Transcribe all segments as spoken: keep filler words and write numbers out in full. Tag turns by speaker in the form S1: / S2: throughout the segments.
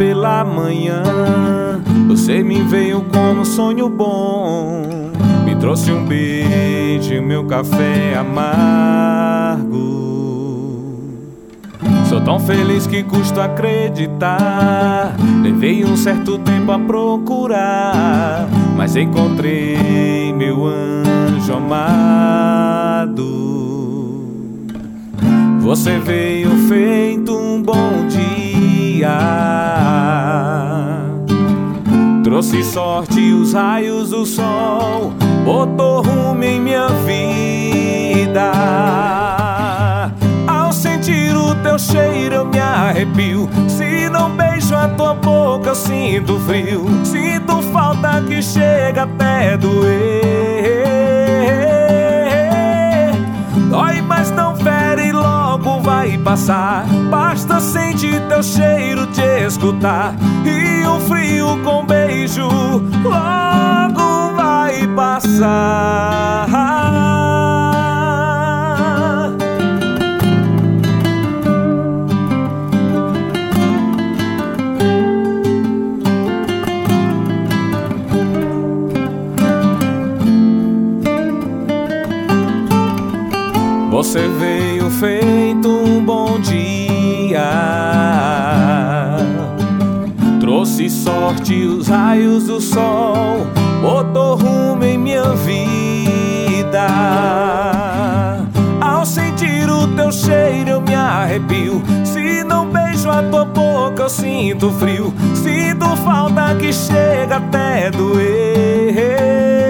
S1: pela manhã, você me veio como um sonho bom, me trouxe um beijo e meu café amargo. Sou tão feliz que custa acreditar. Levei um certo tempo a procurar, mas encontrei meu anjo amado. Você veio feito um bom dia, trouxe sorte e os raios do sol, botou rumo em minha vida. Ao sentir o teu cheiro eu me arrepio, se não beijo a tua boca eu sinto frio, sinto falta que chega até doer. Dói, mas não fere, logo vai passar, basta sentir teu cheiro, te escutar, e um frio com beijo logo vai passar. Você veio feito um bom dia, trouxe sorte e os raios do sol, botou rumo em minha vida. Ao sentir o teu cheiro eu me arrepio, se não beijo a tua boca eu sinto frio, sinto falta que chega até doer.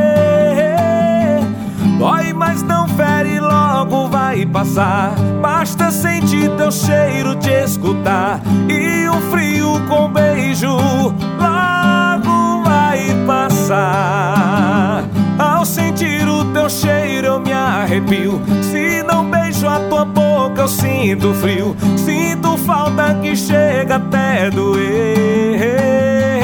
S1: Dói, mas não fere, logo vai passar, basta sentir teu cheiro, te escutar, e um frio com beijo logo vai passar. Ao sentir o teu cheiro eu me arrepio, se não beijo a tua boca eu sinto frio, sinto falta que chega até doer.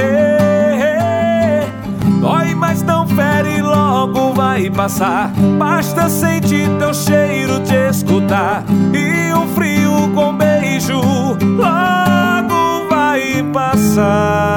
S1: Dói, mas não fere, logo vai passar, basta sentir teu cheiro, te escutar, e um frio com beijo logo vai passar.